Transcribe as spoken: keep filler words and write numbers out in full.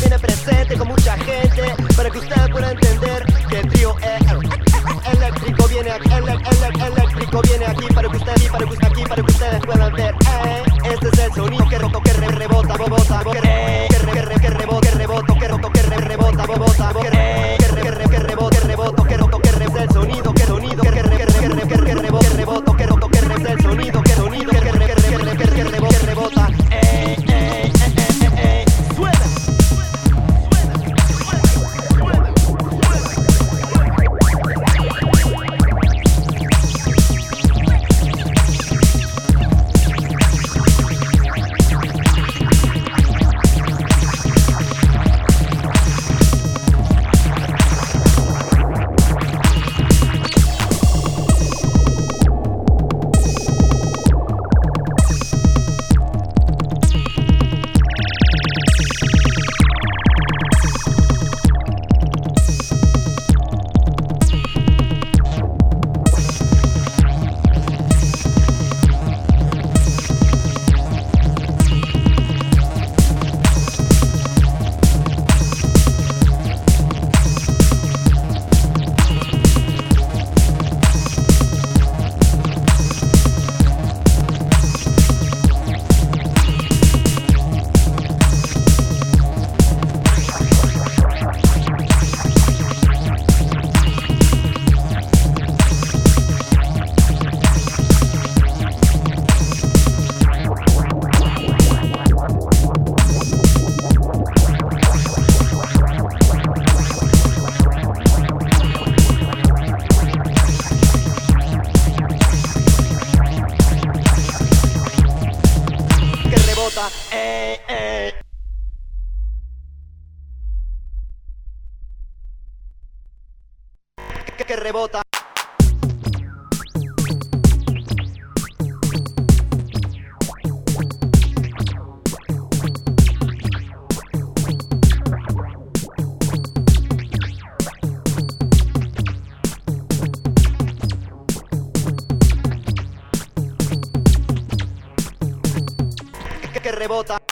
viene presente con mucha gente, para que usted pueda entender que el trío e eléctrico viene aquí, ele ele eléctrico viene aquí para que usted, para que usted aquí, para que ustedes puedan ver. Eh, este es el sonido que roto, que re, rebota, bobota, que re, que re, que re, que rebota, que reboto, que roto, que re, rebota, bobota, que re, que re, que re, que rebota, que reboto, que roto, que re, el sonido, que sonido, que re, que re, que re, que re, que reboto, que reboto, que roto, que re, el sonido, que sonido, que re, que re, que re, que re, que rebota, que rebota. Eh, eh, eh, eh, eh, suena. Eh, eh. Que, que rebota. Que, que rebota.